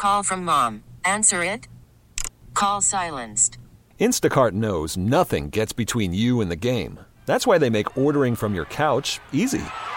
call from mom. Answer it. Call silenced. Instacart knows nothing gets between you and the game. That's why they make ordering from your couch easy.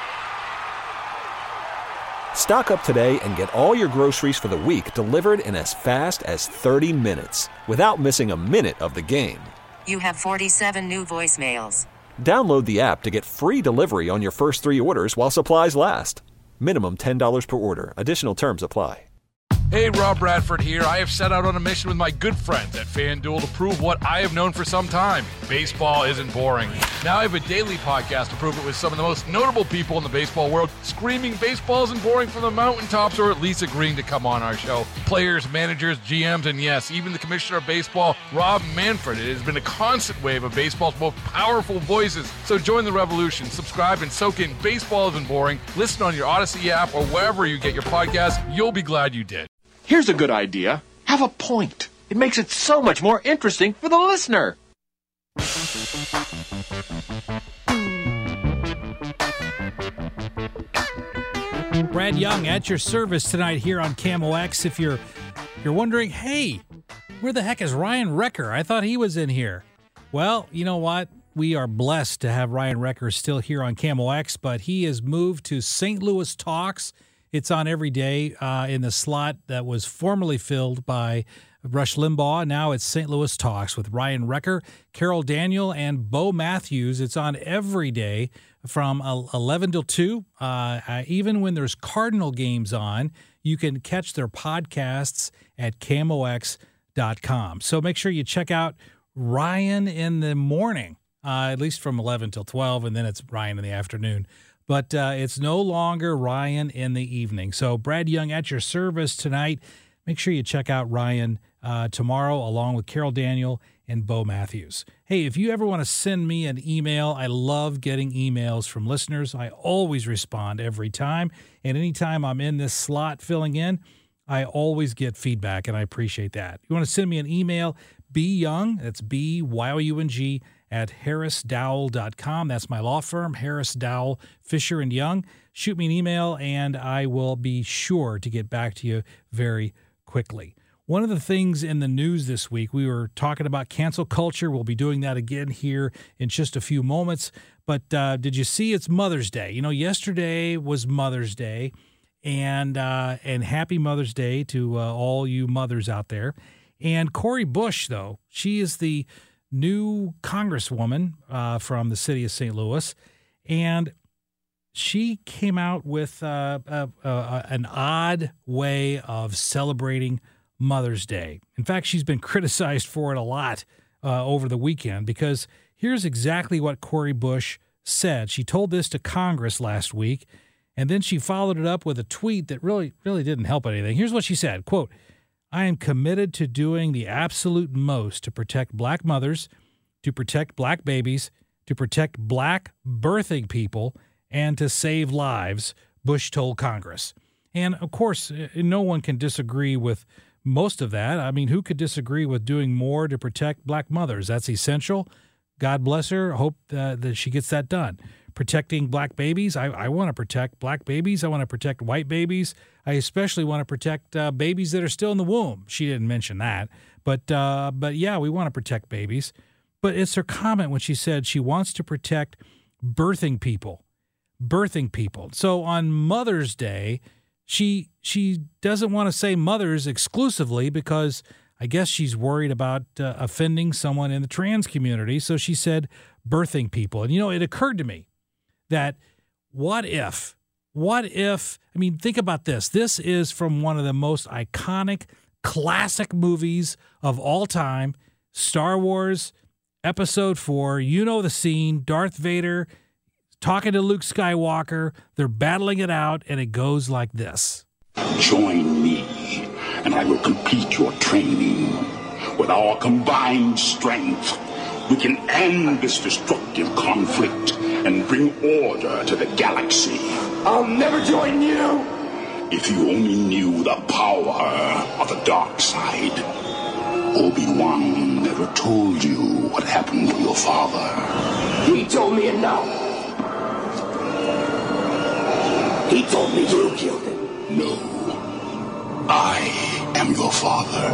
Stock up today and get all your groceries for the week delivered in as fast as 30 minutes without missing a minute of the game. You have 47 new voicemails. Download the app to get free delivery on your first 3 orders while supplies last. Minimum $10 per order. Additional terms apply. Hey, Rob Bradford here. I have set out on a mission with my good friends at FanDuel to prove what I have known for some time. Baseball isn't boring. Now I have a daily podcast to prove it with some of the most notable people in the baseball world, screaming baseball isn't boring from the mountaintops, or at least agreeing to come on our show. Players, managers, GMs, and yes, even the commissioner of baseball, Rob Manfred. It has been a constant wave of baseball's most powerful voices. So join the revolution. Subscribe and soak in Baseball Isn't Boring. Listen on your Odyssey app or wherever you get your podcasts. You'll be glad you did. Here's a good idea. Have a point. It makes it so much more interesting for the listener. Brad Young at your service tonight here on KMOX. If you're wondering, hey, where the heck is Ryan Recker? I thought he was in here. Well, you know what? We are blessed to have Ryan Recker still here on KMOX, but he has moved to St. Louis Talks. It's on every day in the slot that was formerly filled by Rush Limbaugh. Now it's St. Louis Talks with Ryan Recker, Carol Daniel, and Bo Matthews. It's on every day from 11 till 2. Even when there's Cardinal games on, you can catch their podcasts at KMOX.com. So make sure you check out Ryan in the morning, at least from 11 till 12, and then it's Ryan in the afternoon. But it's no longer Ryan in the evening. So Brad Young at your service tonight. Make sure you check out Ryan tomorrow along with Carol Daniel and Bo Matthews. Hey, if you ever want to send me an email, I love getting emails from listeners. I always respond every time. And anytime I'm in this slot filling in, I always get feedback, and I appreciate that. You want to send me an email, byoung, that's B-Y-O-U-N-G, at harrisdowell.com. That's my law firm, Harris Dowell, Fisher & Young. Shoot me an email, and I will be sure to get back to you very quickly. One of the things in the news this week, we were talking about cancel culture. We'll be doing that again here in just a few moments. But did you see it's Mother's Day? You know, yesterday was Mother's Day, and happy Mother's Day to all you mothers out there. And Cori Bush, though, she is the new congresswoman from the city of St. Louis, and she came out with an odd way of celebrating Mother's Day. In fact, she's been criticized for it a lot over the weekend, because here's exactly what Cori Bush said. She told this to Congress last week, and then she followed it up with a tweet that really didn't help anything. Here's what she said, quote, "I am committed to doing the absolute most to protect black mothers, to protect black babies, to protect black birthing people, and to save lives," Bush told Congress. And, of course, no one can disagree with most of that. I mean, who could disagree with doing more to protect black mothers? That's essential. God bless her. I hope that she gets that done. Protecting black babies. I want to protect black babies. I want to protect white babies. I especially want to protect babies that are still in the womb. She didn't mention that. But yeah, we want to protect babies. But it's her comment when she said she wants to protect birthing people. Birthing people. So on Mother's Day, she doesn't want to say mothers exclusively, because I guess she's worried about offending someone in the trans community. So she said birthing people. And, you know, it occurred to me that what if, I mean, think about this. This is from one of the most iconic, classic movies of all time, Star Wars Episode 4. You know the scene, Darth Vader talking to Luke Skywalker. They're battling it out, and it goes like this. Join me, and I will complete your training. With our combined strength, we can end this destructive conflict and bring order to the galaxy. I'll never join you! If you only knew the power of the dark side. Obi-Wan never told you what happened to your father. He told me enough. He told me you killed him. No. I am am your father.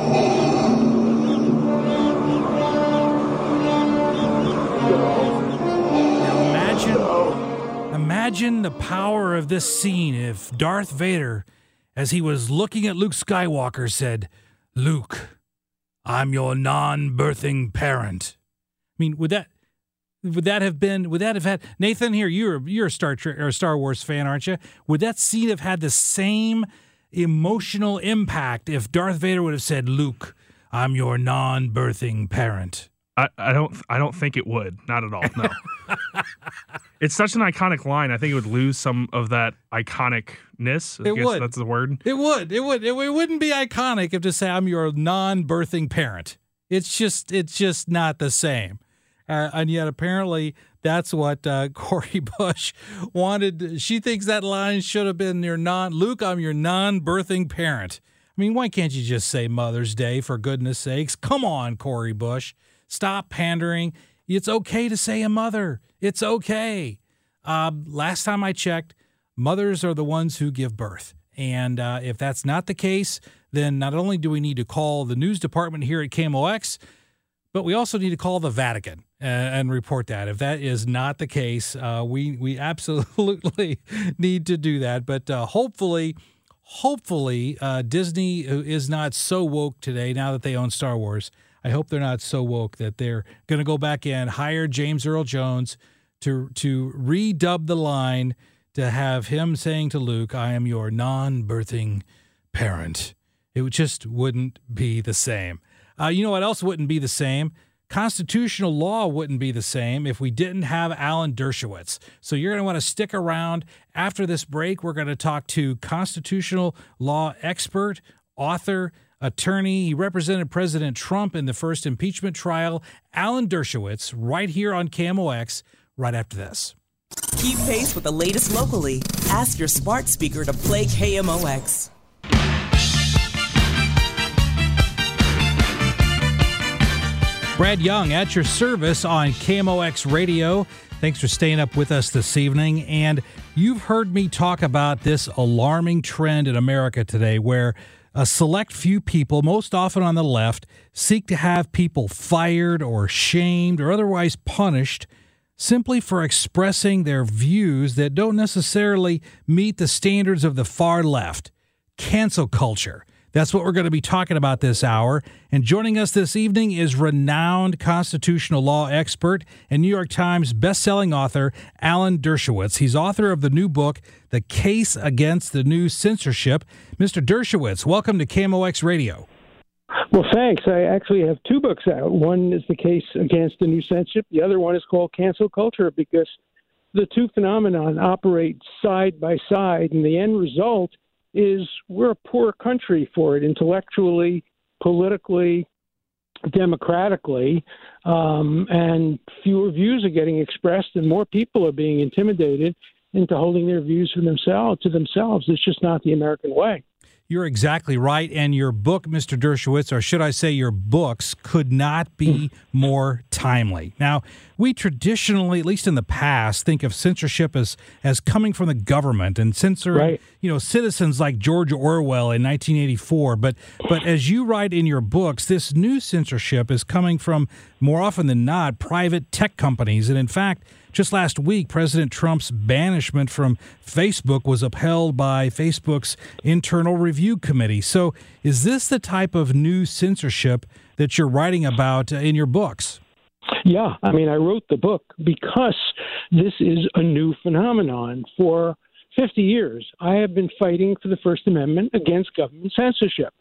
Imagine the power of this scene if Darth Vader, as he was looking at Luke Skywalker, said, "Luke, I'm your non-birthing parent." I mean, would that have had Nathan here? You're a Star Trek or a Star Wars fan, aren't you? Would that scene have had the same emotional impact if Darth Vader would have said, "Luke, I'm your non-birthing parent"? I don't think it would. Not at all. No. It's such an iconic line. I think it would lose some of that iconicness. I guess that's the word. It would. It wouldn't be iconic if to say I'm your non-birthing parent. It's just not the same. And yet apparently that's what Cori Bush wanted. She thinks that line should have been Luke, I'm your non-birthing parent. I mean, why can't you just say Mother's Day, for goodness sakes? Come on, Cori Bush. Stop pandering. It's okay to say a mother. It's okay. Last time I checked, mothers are the ones who give birth. And if that's not the case, then not only do we need to call the news department here at KMOX, but we also need to call the Vatican and report that. If that is not the case, we absolutely need to do that. But hopefully, Disney is not so woke today now that they own Star Wars. I hope they're not so woke that they're going to go back in, hire James Earl Jones to redub the line, to have him saying to Luke, "I am your non-birthing parent." It just wouldn't be the same. You know what else wouldn't be the same? Constitutional law wouldn't be the same if we didn't have Alan Dershowitz. So you're going to want to stick around. After this break, we're going to talk to constitutional law expert, author, attorney. He represented President Trump in the first impeachment trial, Alan Dershowitz, right here on KMOX, right after this. Keep pace with the latest locally. Ask your smart speaker to play KMOX. Brad Young at your service on KMOX Radio. Thanks for staying up with us this evening. And you've heard me talk about this alarming trend in America today where a select few people, most often on the left, seek to have people fired or shamed or otherwise punished simply for expressing their views that don't necessarily meet the standards of the far left. Cancel culture. That's what we're going to be talking about this hour. And joining us this evening is renowned constitutional law expert and New York Times bestselling author Alan Dershowitz. He's author of the new book, The Case Against the New Censorship. Mr. Dershowitz, welcome to KMOX Radio. Well, thanks. I actually have two books out. One is The Case Against the New Censorship. The other one is called Cancel Culture, because the two phenomenon operate side by side, and the end result is we're a poor country for it, intellectually, politically, democratically, and fewer views are getting expressed and more people are being intimidated into holding their views to themselves. It's just not the American way. You're exactly right. And your book, Mr. Dershowitz, or should I say your books, could not be more timely. Now, we traditionally, at least in the past, think of censorship as coming from the government and censoring, citizens like George Orwell in 1984. But as you write in your books, this new censorship is coming from, more often than not, private tech companies. And in fact, just last week, President Trump's banishment from Facebook was upheld by Facebook's Internal Review Committee. So is this the type of new censorship that you're writing about in your books? Yeah. I mean, I wrote the book because this is a new phenomenon. For 50 years, I have been fighting for the First Amendment against government censorship.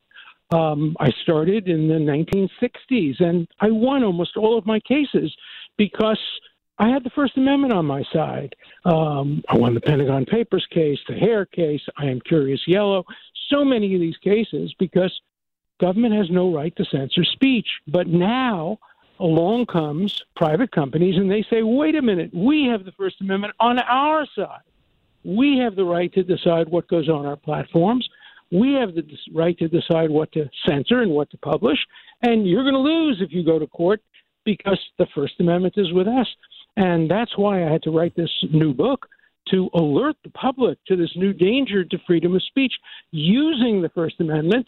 I started in the 1960s, and I won almost all of my cases because I had the First Amendment on my side. I won the Pentagon Papers case, the Hare case, I Am Curious Yellow, so many of these cases because government has no right to censor speech. But now along comes private companies and they say, wait a minute, we have the First Amendment on our side. We have the right to decide what goes on our platforms. We have the right to decide what to censor and what to publish. And you're going to lose if you go to court because the First Amendment is with us. And that's why I had to write this new book, to alert the public to this new danger to freedom of speech using the First Amendment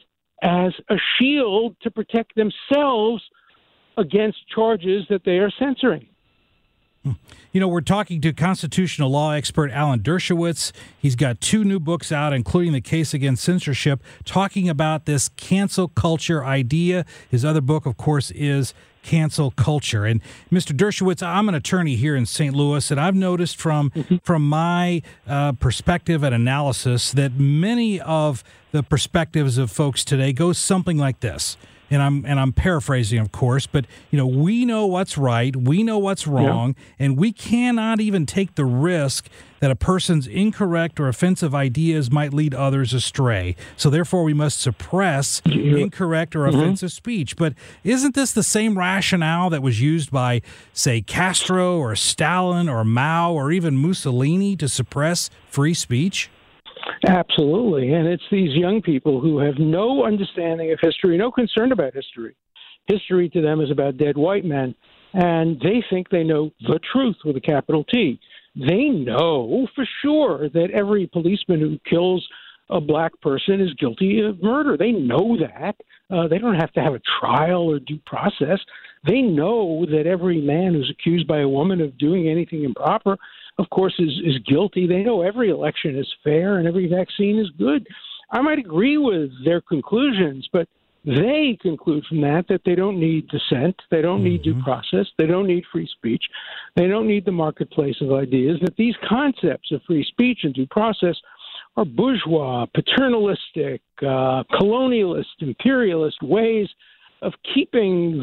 as a shield to protect themselves against charges that they are censoring. You know, we're talking to constitutional law expert Alan Dershowitz. He's got 2 new books out, including The Case Against Censorship, talking about this cancel culture idea. His other book, of course, is Cancel Culture. And Mr. Dershowitz, I'm an attorney here in St. Louis, and I've noticed from my perspective and analysis that many of the perspectives of folks today go something like this. And I'm paraphrasing, of course, but we know what's right, we know what's wrong, and we cannot even take the risk that a person's incorrect or offensive ideas might lead others astray. So therefore, we must suppress incorrect or offensive speech. But isn't this the same rationale that was used by, say, Castro or Stalin or Mao or even Mussolini to suppress free speech? Absolutely. And it's these young people who have no understanding of history, no concern about history. History to them is about dead white men, and they think they know the truth with a capital T. They know for sure that every policeman who kills a black person is guilty of murder. They know that. They don't have to have a trial or due process. They know that every man who's accused by a woman of doing anything improper, of course, is guilty. They know every election is fair and every vaccine is good. I might agree with their conclusions, but they conclude from that they don't need dissent, they don't need due process, they don't need free speech, they don't need the marketplace of ideas, that these concepts of free speech and due process are bourgeois, paternalistic, colonialist, imperialist ways of keeping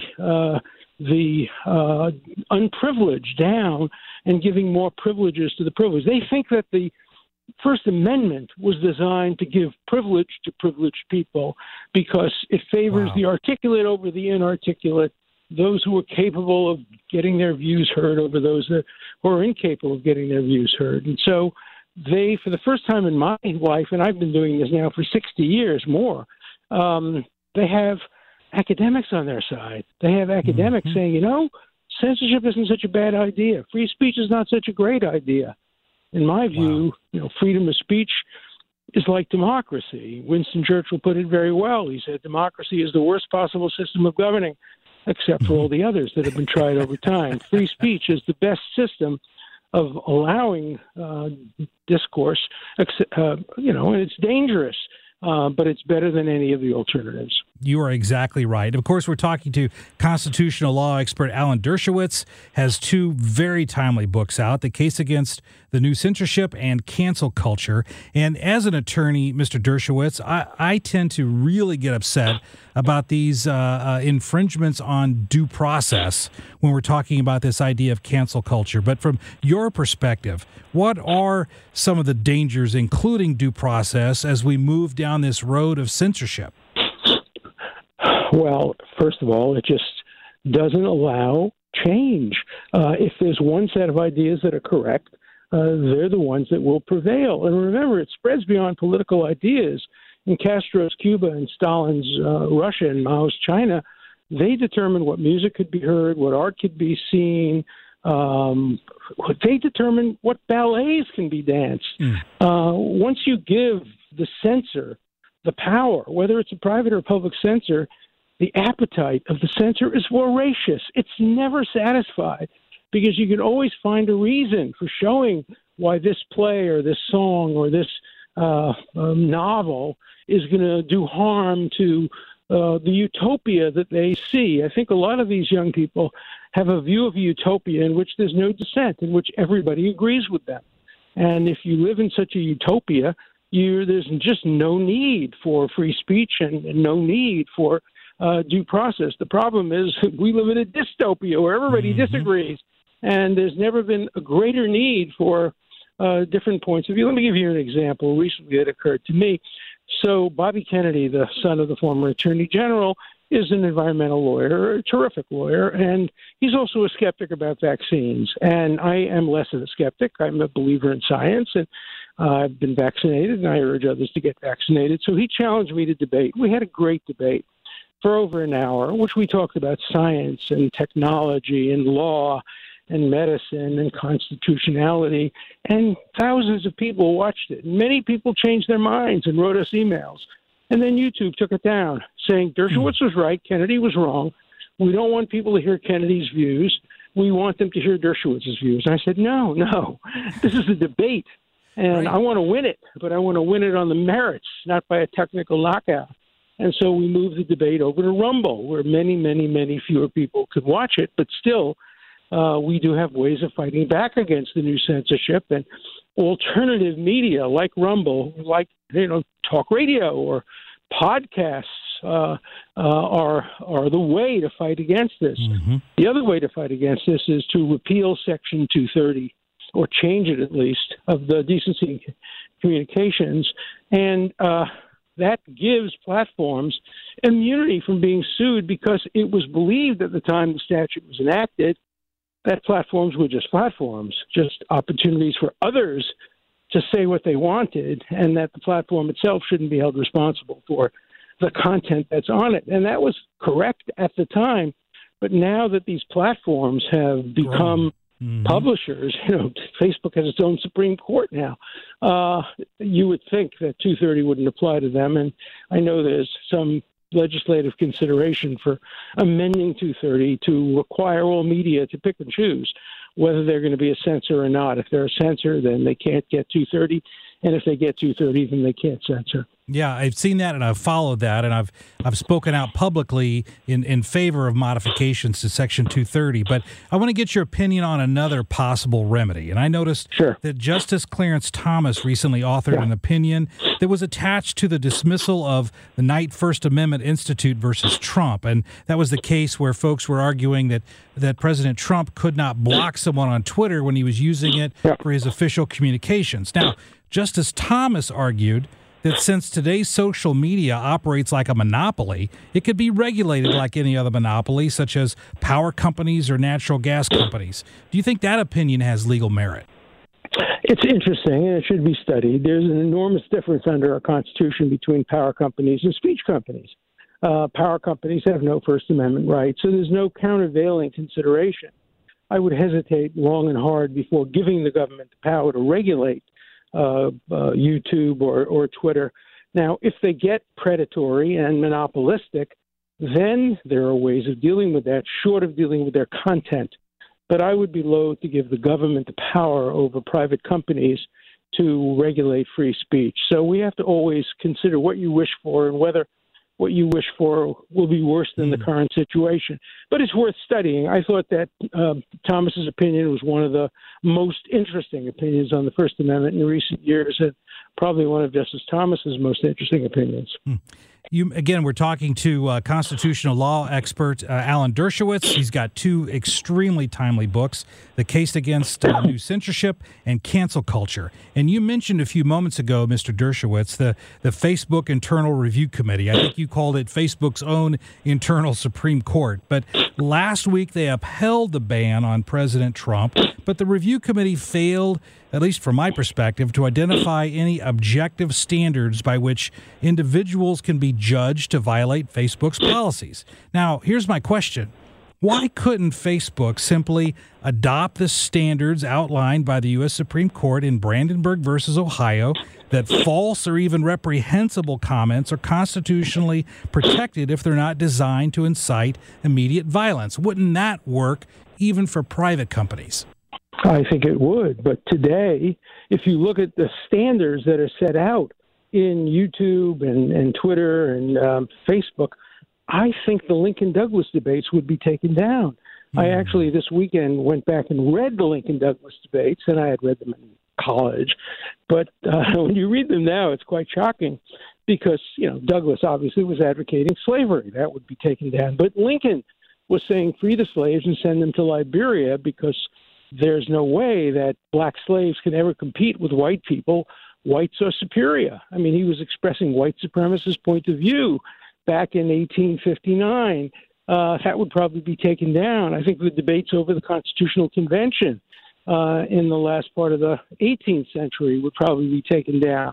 the unprivileged down and giving more privileges to the privileged. They think that the First Amendment was designed to give privilege to privileged people because it favors the articulate over the inarticulate, those who are capable of getting their views heard over those who are incapable of getting their views heard. And so they, for the first time in my life, and I've been doing this now for 60 years more, they have academics on their side. They have academics saying, censorship isn't such a bad idea. Free speech is not such a great idea. In my view, freedom of speech is like democracy. Winston Churchill put it very well. He said, democracy is the worst possible system of governing, except for all the others that have been tried over time. Free speech is the best system of allowing discourse, and it's dangerous. But it's better than any of the alternatives. You are exactly right. Of course, we're talking to constitutional law expert Alan Dershowitz, has 2 very timely books out, The Case Against the New Censorship and Cancel Culture. And as an attorney, Mr. Dershowitz, I tend to really get upset about these infringements on due process when we're talking about this idea of cancel culture. But from your perspective, what are some of the dangers, including due process, as we move down this road of censorship? Well, first of all, it just doesn't allow change. If there's one set of ideas that are correct, they're the ones that will prevail. And remember, it spreads beyond political ideas. In Castro's Cuba and Stalin's Russia and Mao's China, they determined what music could be heard, what art could be seen. They determined what ballets can be danced. Once you give the censor the power, whether it's a private or public censor, the appetite of the censor is voracious. It's never satisfied because you can always find a reason for showing why this play or this song or this novel is going to do harm to the utopia that they see. I think a lot of these young people have a view of a utopia in which there's no dissent, in which everybody agrees with them. And if you live in such a utopia, there's just no need for free speech and no need for due process. The problem is we live in a dystopia where everybody disagrees, and there's never been a greater need for different points of view. Let me give you an example recently that occurred to me. So Bobby Kennedy, the son of the former Attorney General, is an environmental lawyer, a terrific lawyer, and he's also a skeptic about vaccines. And I am less of a skeptic. I'm a believer in science, and I've been vaccinated, and I urge others to get vaccinated. So he challenged me to debate. We had a great debate for over an hour, which we talked about science and technology and law and medicine and constitutionality, and thousands of people watched it. Many people changed their minds and wrote us emails. And then YouTube took it down, saying Dershowitz was right, Kennedy was wrong. We don't want people to hear Kennedy's views. We want them to hear Dershowitz's views. And I said, no, this is a debate. And I want to win it, but I want to win it on the merits, not by a technical knockout. And so we moved the debate over to Rumble, where many, many, many fewer people could watch it. But still, we do have ways of fighting back against the new censorship. And alternative media like Rumble, like talk radio or podcasts are the way to fight against this. Mm-hmm. The other way to fight against this is to repeal Section 230, or change it at least, of the Decency in Communications. And that gives platforms immunity from being sued, because it was believed at the time the statute was enacted that platforms were just platforms, just opportunities for others to say what they wanted, and that the platform itself shouldn't be held responsible for the content that's on it. And that was correct at the time. But now that these platforms have become publishers, Facebook has its own Supreme Court now, you would think that 230 wouldn't apply to them. And I know there's some legislative consideration for amending 230 to require all media to pick and choose whether they're going to be a censor or not. If they're a censor, then they can't get 230. And if they get 230, then they can't censor. Yeah, I've seen that, and I've followed that, and I've spoken out publicly in favor of modifications to Section 230. But I want to get your opinion on another possible remedy. And I noticed that Justice Clarence Thomas recently authored an opinion that was attached to the dismissal of the Knight First Amendment Institute versus Trump. And that was the case where folks were arguing that President Trump could not block someone on Twitter when he was using it for his official communications. Now, Justice Thomas argued that since today's social media operates like a monopoly, it could be regulated like any other monopoly, such as power companies or natural gas companies. Do you think that opinion has legal merit? It's interesting, and it should be studied. There's an enormous difference under our Constitution between power companies and speech companies. Power companies have no First Amendment rights, so there's no countervailing consideration. I would hesitate long and hard before giving the government the power to regulate YouTube or Twitter. Now, if they get predatory and monopolistic, then there are ways of dealing with that, short of dealing with their content. But I would be loath to give the government the power over private companies to regulate free speech. So we have to always consider what you wish for and whether what you wish for will be worse than the current situation. But it's worth studying. I thought that Thomas's opinion was one of the most interesting opinions on the First Amendment in recent years, and probably one of Justice Thomas's most interesting opinions. We're talking to constitutional law expert Alan Dershowitz. He's got two extremely timely books, The Case Against New Censorship and Cancel Culture. And you mentioned a few moments ago, Mr. Dershowitz, the Facebook Internal Review Committee. I think you called it Facebook's own internal Supreme Court. But last week they upheld the ban on President Trump, but the review committee failed, at least from my perspective, to identify any objective standards by which individuals can be judged to violate Facebook's policies. Now, here's my question. Why couldn't Facebook simply adopt the standards outlined by the U.S. Supreme Court in Brandenburg versus Ohio that false or even reprehensible comments are constitutionally protected if they're not designed to incite immediate violence? Wouldn't that work even for private companies? I think it would. But today, if you look at the standards that are set out in YouTube and Twitter and Facebook, I think the Lincoln-Douglas debates would be taken down. I actually this weekend went back and read the Lincoln-Douglas debates, and I had read them in college. But when you read them now, it's quite shocking because, Douglas obviously was advocating slavery. That would be taken down. But Lincoln was saying free the slaves and send them to Liberia because there's no way that black slaves can ever compete with white people. Whites are superior. I mean, he was expressing white supremacist point of view back in 1859. That would probably be taken down. I think the debates over the Constitutional Convention in the last part of the 18th century would probably be taken down.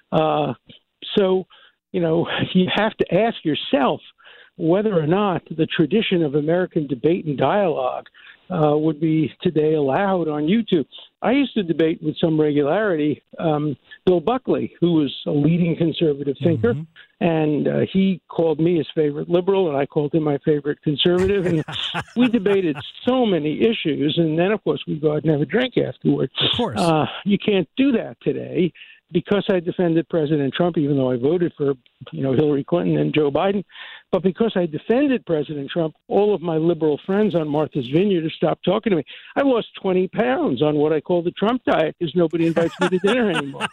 So, you have to ask yourself whether or not the tradition of American debate and dialogue would be today allowed on YouTube. I used to debate with some regularity Bill Buckley, who was a leading conservative thinker, and he called me his favorite liberal, and I called him my favorite conservative, and we debated so many issues, and then, of course, we'd go out and have a drink afterwards. Of course. You can't do that today. Because I defended President Trump, even though I voted for, Hillary Clinton and Joe Biden, but because I defended President Trump, all of my liberal friends on Martha's Vineyard have stopped talking to me. I lost 20 pounds on what I call the Trump diet because nobody invites me to dinner anymore.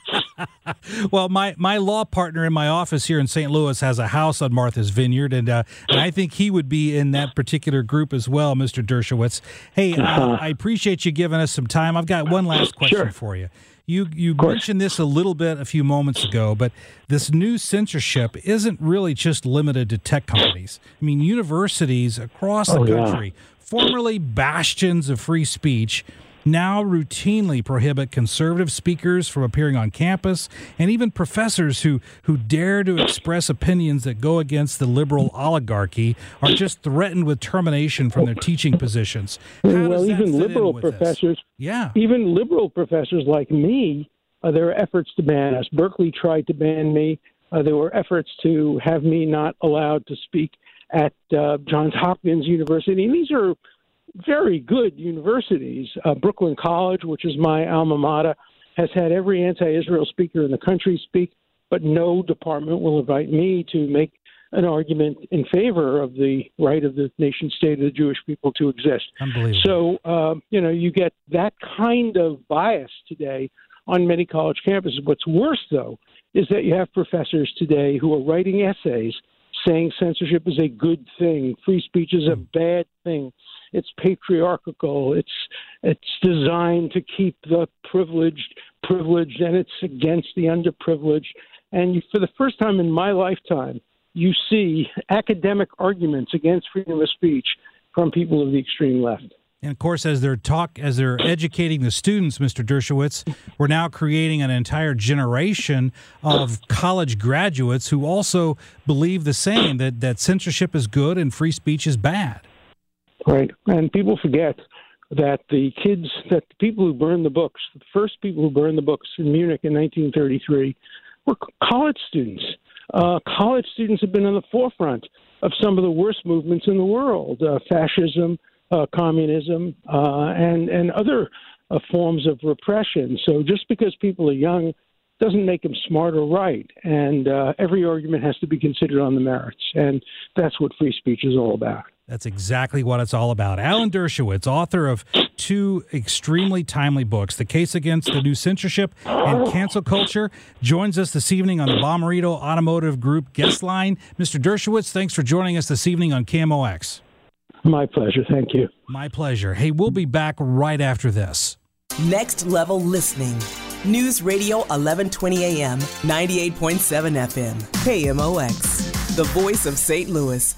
Well, my law partner in my office here in St. Louis has a house on Martha's Vineyard, and I think he would be in that particular group as well, Mr. Dershowitz. Hey, I appreciate you giving us some time. I've got one last question for you. You mentioned this a little bit a few moments ago, but this new censorship isn't really just limited to tech companies. I mean, universities across the country, formerly bastions of free speech, now routinely prohibit conservative speakers from appearing on campus, and even professors who dare to express opinions that go against the liberal oligarchy are just threatened with termination from their teaching positions. Well, even liberal professors, even liberal professors like me, there are efforts to ban us. Berkeley tried to ban me. There were efforts to have me not allowed to speak at Johns Hopkins University. And these are very good universities. Brooklyn College, which is my alma mater, has had every anti-Israel speaker in the country speak, but no department will invite me to make an argument in favor of the right of the nation state of the Jewish people to exist. Unbelievable. So, you get that kind of bias today on many college campuses. What's worse, though, is that you have professors today who are writing essays saying censorship is a good thing, free speech is a bad thing. It's patriarchal. It's designed to keep the privileged, and it's against the underprivileged. And for the first time in my lifetime, you see academic arguments against freedom of speech from people of the extreme left. And of course, as they're educating the students, Mr. Dershowitz, we're now creating an entire generation of college graduates who also believe the same, that censorship is good and free speech is bad. Right. And people forget that the people who burned the books, the first people who burned the books in Munich in 1933 were college students. College students have been in the forefront of some of the worst movements in the world, fascism, communism, and other forms of repression. So just because people are young doesn't make them smart or right. And every argument has to be considered on the merits. And that's what free speech is all about. That's exactly what it's all about. Alan Dershowitz, author of two extremely timely books, The Case Against the New Censorship and Cancel Culture, joins us this evening on the Bommarito Automotive Group guest line. Mr. Dershowitz, thanks for joining us this evening on KMOX. My pleasure. Thank you. My pleasure. Hey, we'll be back right after this. Next Level Listening. News Radio 1120 AM, 98.7 FM. KMOX, the voice of St. Louis.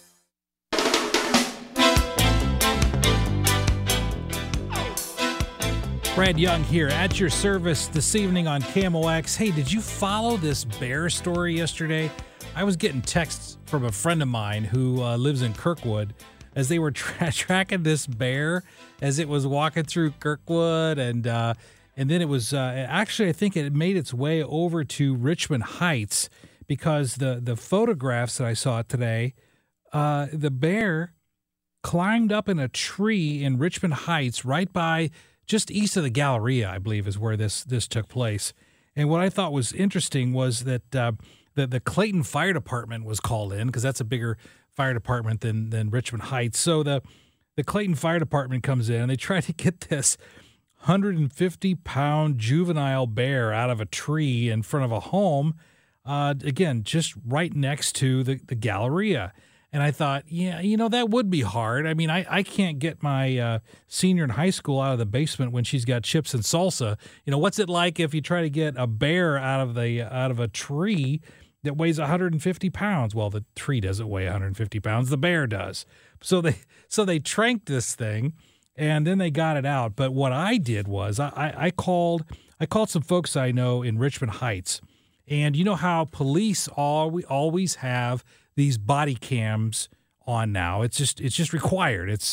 Brad Young here at your service this evening on KMOX. Hey, did you follow this bear story yesterday? I was getting texts from a friend of mine who lives in Kirkwood as they were tracking this bear as it was walking through Kirkwood, and then it was actually, I think it made its way over to Richmond Heights, because the photographs that I saw today, the bear climbed up in a tree in Richmond Heights, right by just east of the Galleria, I believe, is where this took place. And what I thought was interesting was that the Clayton Fire Department was called in, because that's a bigger fire department than Richmond Heights. So the Clayton Fire Department comes in, and they try to get this 150-pound juvenile bear out of a tree in front of a home, again, just right next to the Galleria. And I thought, yeah, that would be hard. I mean, I can't get my senior in high school out of the basement when she's got chips and salsa. What's it like if you try to get a bear out of a tree that weighs 150 pounds? Well, the tree doesn't weigh 150 pounds. The bear does. So they tranked this thing, and then they got it out. But what I did was I called some folks I know in Richmond Heights, and you know how police always have these body cams on now. It's just required. It's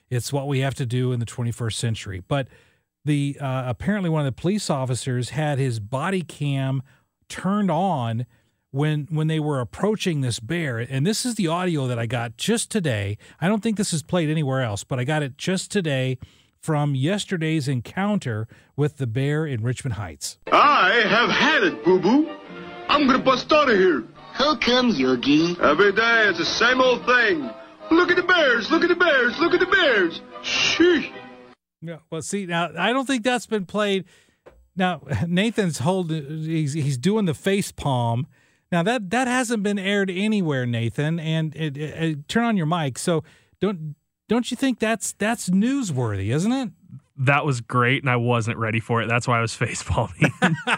It's what we have to do in the 21st century. But the apparently one of the police officers had his body cam turned on when they were approaching this bear. And this is the audio that I got just today. I don't think this is played anywhere else, but I got it just today from yesterday's encounter with the bear in Richmond Heights. I have had it, boo-boo. I'm going to bust out of here. How come, Yogi? Every day it's the same old thing. Look at the bears, look at the bears, look at the bears. Sheesh. Yeah, well, see, now, I don't think that's been played. Now, Nathan's he's doing the face palm. Now, that hasn't been aired anywhere, Nathan, and turn on your mic. So don't you think that's newsworthy, isn't it? That was great, and I wasn't ready for it. That's why I was face palming.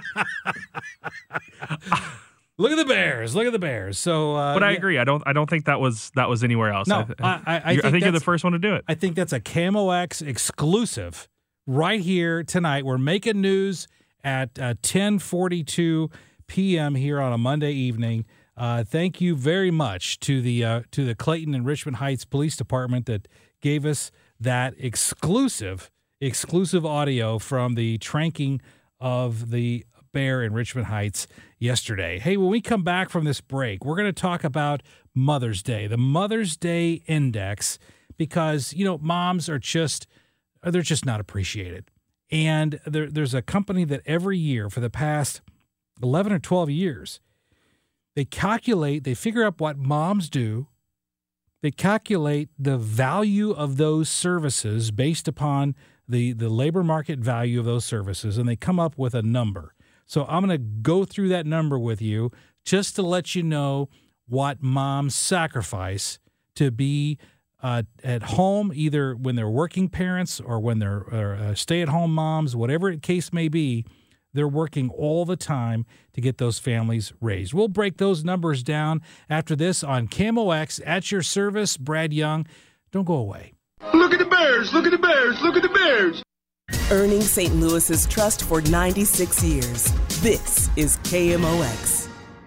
Look at the bears! Look at the bears! So, but I agree. I don't think that was anywhere else. No, I think you're the first one to do it. I think that's a KMOX exclusive right here tonight. We're making news at 10:42 p.m. here on a Monday evening. Thank you very much to the Clayton and Richmond Heights Police Department that gave us that exclusive audio from the tranking of the bear in Richmond Heights yesterday. Hey, when we come back from this break, we're going to talk about Mother's Day, the Mother's Day Index, because, moms they're just not appreciated. And there's a company that every year for the past 11 or 12 years, they figure out what moms do. They calculate the value of those services based upon the labor market value of those services, and they come up with a number. So I'm going to go through that number with you just to let you know what moms sacrifice to be at home, either when they're working parents or when they're stay-at-home moms, whatever the case may be. They're working all the time to get those families raised. We'll break those numbers down after this on KMOX. At your service, Brad Young. Don't go away. Look at the bears, look at the bears, look at the bears. Earning St. Louis's trust for 96 years. This is KMOX.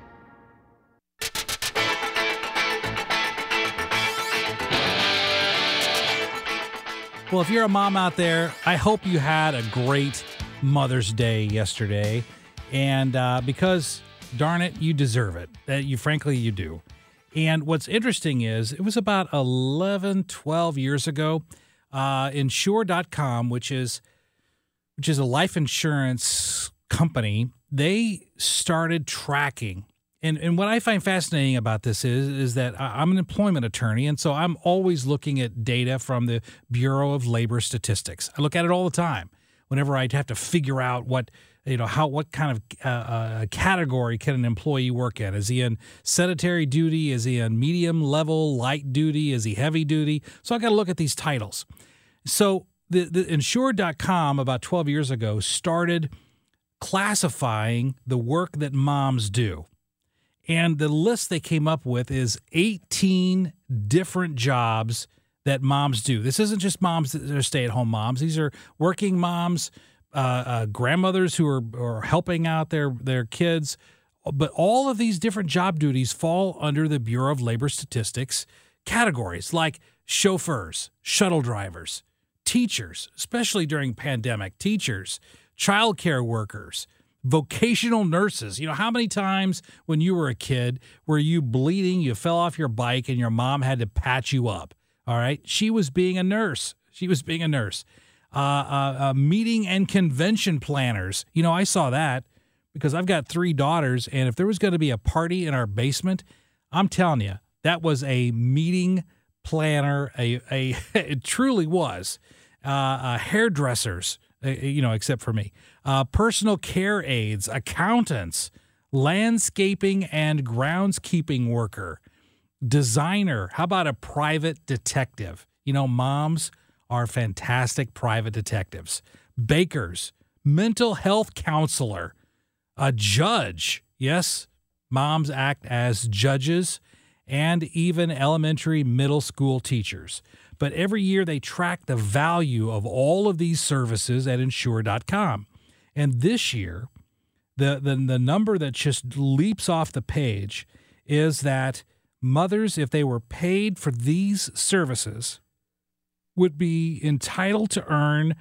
Well, if you're a mom out there, I hope you had a great Mother's Day yesterday. And because, darn it, you deserve it. Frankly, you do. And what's interesting is it was about 11, 12 years ago, Insure.com, which is a life insurance company, they started tracking. And what I find fascinating about this is that I'm an employment attorney, and so I'm always looking at data from the Bureau of Labor Statistics. I look at it all the time. Whenever I'd have to figure out what kind of category can an employee work at? Is he in sedentary duty? Is he in medium level, light duty? Is he heavy duty? So I got to look at these titles. So the Insure.com about 12 years ago started classifying the work that moms do. And the list they came up with is 18 different jobs that moms do. This isn't just moms that are stay-at-home moms. These are working moms, grandmothers who are helping out their kids. But all of these different job duties fall under the Bureau of Labor Statistics categories like chauffeurs, shuttle drivers, teachers, especially during pandemic, teachers, childcare workers, vocational nurses. How many times when you were a kid were you bleeding, you fell off your bike, and your mom had to patch you up? All right. She was being a nurse. Meeting and convention planners. I saw that because I've got 3 daughters, and if there was going to be a party in our basement, I'm telling you, that was a meeting planner. It truly was. Hairdressers, except for me. Personal care aides, accountants, landscaping and groundskeeping worker, designer. How about a private detective? Moms are fantastic private detectives. Bakers, mental health counselor, a judge. Yes, moms act as judges, and even elementary, middle school teachers. But every year they track the value of all of these services at Insure.com. And this year, the number that just leaps off the page is that mothers, if they were paid for these services, would be entitled to earn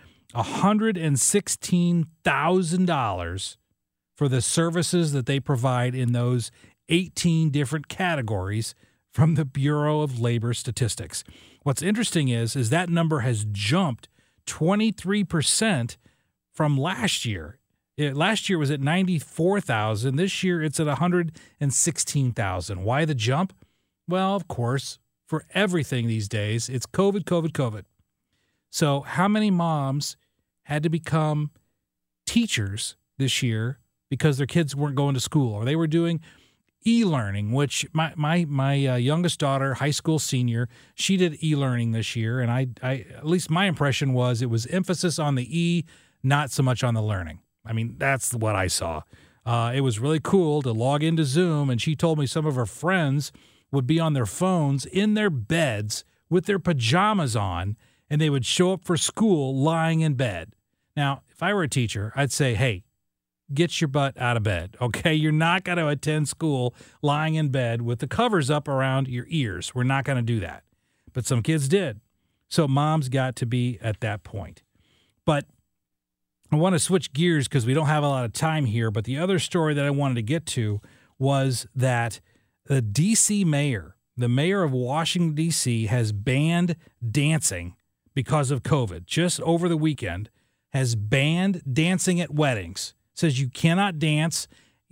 $116,000 for the services that they provide in those 18 different categories from the Bureau of Labor Statistics. What's interesting is that number has jumped 23% from last year. Last year was at 94,000. This year it's at 116,000. Why the jump? Well, of course, for everything these days, it's COVID. So how many moms had to become teachers this year because their kids weren't going to school, or they were doing e-learning, which my youngest daughter, high school senior, she did e-learning this year, and I at least my impression was it was emphasis on the e, not so much on the learning. I mean, that's what I saw. It was really cool to log into Zoom, and she told me some of her friends would be on their phones in their beds with their pajamas on, and they would show up for school lying in bed. Now, if I were a teacher, I'd say, hey, get your butt out of bed, okay? You're not going to attend school lying in bed with the covers up around your ears. We're not going to do that. But some kids did. So moms got to be at that point. But I want to switch gears because we don't have a lot of time here. But the other story that I wanted to get to was that the D.C. mayor, the mayor of Washington, D.C., has banned dancing because of COVID. Just over the weekend, has banned dancing at weddings. Says you cannot dance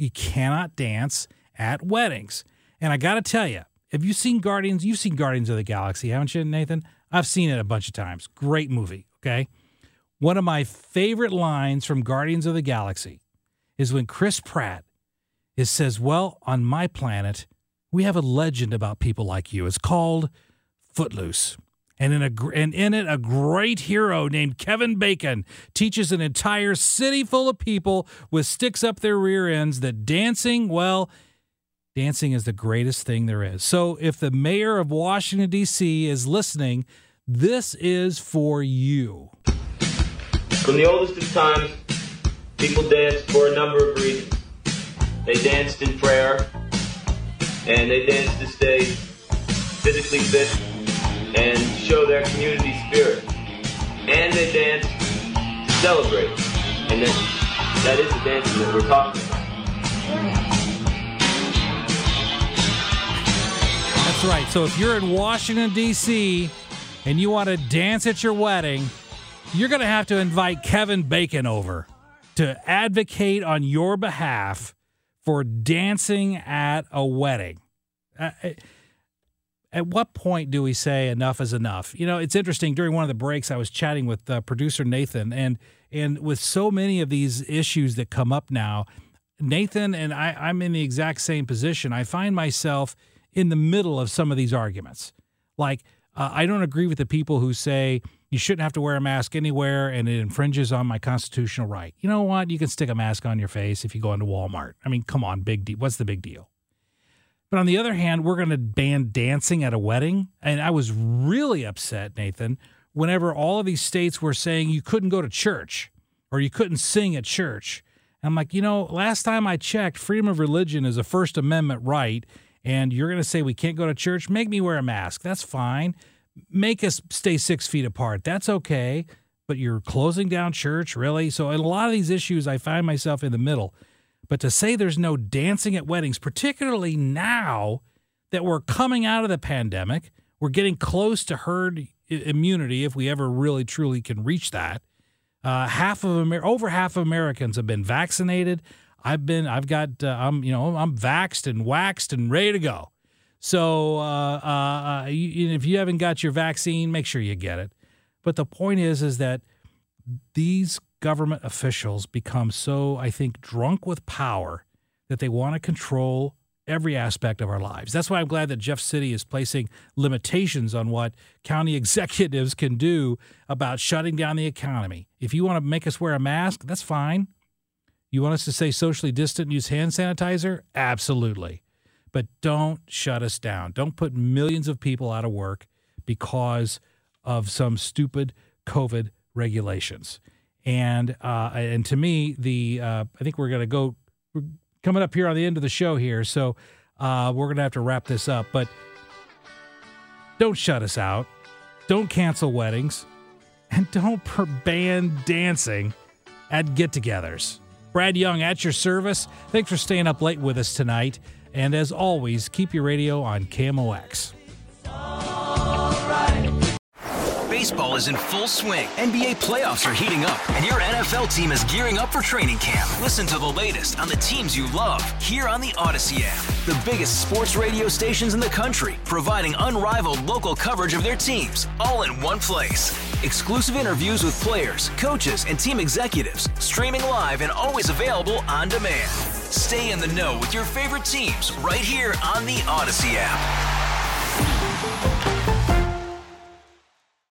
at weddings. And I got to tell you, have you seen Guardians? You've seen Guardians of the Galaxy, haven't you, Nathan? I've seen it a bunch of times. Great movie, okay? One of my favorite lines from Guardians of the Galaxy is when Chris Pratt says, well, on my planet, we have a legend about people like you. It's called Footloose. And in it, a great hero named Kevin Bacon teaches an entire city full of people with sticks up their rear ends that dancing is the greatest thing there is. So if the mayor of Washington, D.C. is listening, this is for you. From the oldest of times, people danced for a number of reasons. They danced in prayer, and they danced to stay physically fit and show their community spirit. And they dance to celebrate. And that is the dancing that we're talking about. That's right. So if you're in Washington, D.C., and you want to dance at your wedding, you're going to have to invite Kevin Bacon over to advocate on your behalf for dancing at a wedding. At what point do we say enough is enough? You know, it's interesting. During one of the breaks, I was chatting with producer Nathan, and with so many of these issues that come up now, Nathan and I'm in the exact same position. I find myself in the middle of some of these arguments. Like, I don't agree with the people who say you shouldn't have to wear a mask anywhere and it infringes on my constitutional right. You know what? You can stick a mask on your face if you go into Walmart. I mean, come on, big deal. What's the big deal? But on the other hand, we're going to ban dancing at a wedding. And I was really upset, Nathan, whenever all of these states were saying you couldn't go to church or you couldn't sing at church. And I'm like, you know, last time I checked, freedom of religion is a First Amendment right. And you're going to say we can't go to church? Make me wear a mask. That's fine. Make us stay 6 feet apart. That's okay. But you're closing down church, really? So in a lot of these issues, I find myself in the middle. But to say there's no dancing at weddings, particularly now that we're coming out of the pandemic, we're getting close to herd immunity if we ever really truly can reach that. Over half of Americans have been vaccinated. I'm vaxxed and waxed and ready to go. So if you haven't got your vaccine, make sure you get it. But the point is that these government officials become so, I think, drunk with power that they want to control every aspect of our lives. That's why I'm glad that Jeff City is placing limitations on what county executives can do about shutting down the economy. If you want to make us wear a mask, that's fine. You want us to stay socially distant and use hand sanitizer? Absolutely. But don't shut us down. Don't put millions of people out of work because of some stupid COVID regulations. And to me, I think we're coming up here on the end of the show here, so we're going to have to wrap this up. But don't shut us out. don't cancel weddings, and don't ban dancing at get-togethers. Brad Young at your service. Thanks for staying up late with us tonight. And as always, keep your radio on KMOX. Baseball is in full swing. NBA playoffs are heating up, and your NFL team is gearing up for training camp. Listen to the latest on the teams you love here on the Odyssey app. The biggest sports radio stations in the country, providing unrivaled local coverage of their teams, all in one place. Exclusive interviews with players, coaches, and team executives, streaming live and always available on demand. Stay in the know with your favorite teams right here on the Odyssey app.